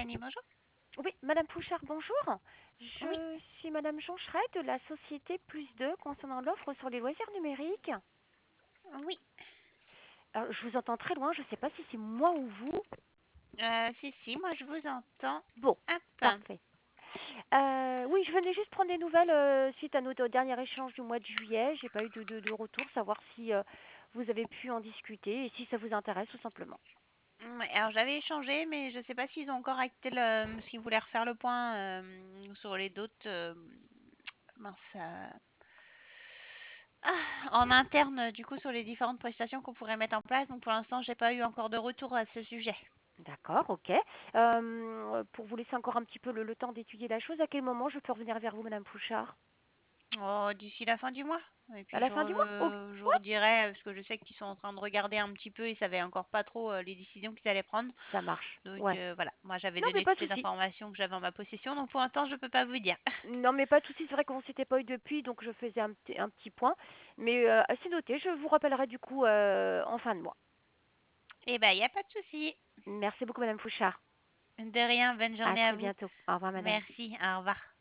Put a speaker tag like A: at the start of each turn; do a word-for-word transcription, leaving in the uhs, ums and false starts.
A: Mélanie, bonjour.
B: Oui, Madame Fouchard, bonjour.
A: Oui,
B: Je suis Madame Joncheret de la société Plus deux concernant l'offre sur les loisirs numériques.
A: oui.
B: Alors, je vous entends très loin, je ne sais pas si c'est moi ou vous.
A: Euh, si, si, moi je vous entends.
B: Bon,
A: Hop.
B: parfait. Euh, oui, je venais juste prendre des nouvelles euh, suite à notre dernier échange du mois de juillet. J'ai pas eu de, de- de retour, savoir si euh, vous avez pu en discuter et si ça vous intéresse tout simplement.
A: Ouais, alors j'avais échangé, mais je sais pas s'ils ont encore acté le, s'ils voulaient refaire le point euh, sur les d'autres. euh, mince. euh, ah, en interne, du coup, sur les différentes prestations qu'on pourrait mettre en place. Donc pour l'instant, j'ai pas eu encore de retour à ce sujet.
B: D'accord, ok. Euh, pour vous laisser encore un petit peu le, le temps d'étudier la chose, à quel moment je peux revenir vers vous, Madame Fouchard?
A: Oh, d'ici la fin du mois. Et
B: À
A: puis
B: la
A: je,
B: fin du mois? Ok.
A: re- je vous redirai, parce que je sais qu'ils sont en train de regarder un petit peu, ils savaient encore pas trop euh, les décisions qu'ils allaient prendre.
B: Ça marche.
A: Donc
B: Ouais.
A: euh, voilà, moi j'avais
B: Non, mais
A: donné
B: pas
A: toutes
B: de
A: les
B: souci.
A: informations que j'avais en ma possession, donc pour l'instant je peux pas vous dire.
B: Non, mais pas de souci. C'est vrai qu'on s'était pas eu depuis, donc je faisais un petit, un petit point. Mais euh, c'est noté. Je vous rappellerai du coup euh, en fin de mois.
A: Eh ben, il n'y a pas de souci.
B: Merci beaucoup, Madame Fouchard.
A: De rien, bonne
B: À
A: journée à
B: très
A: vous.
B: bientôt. Au revoir, Madame.
A: Merci, au revoir.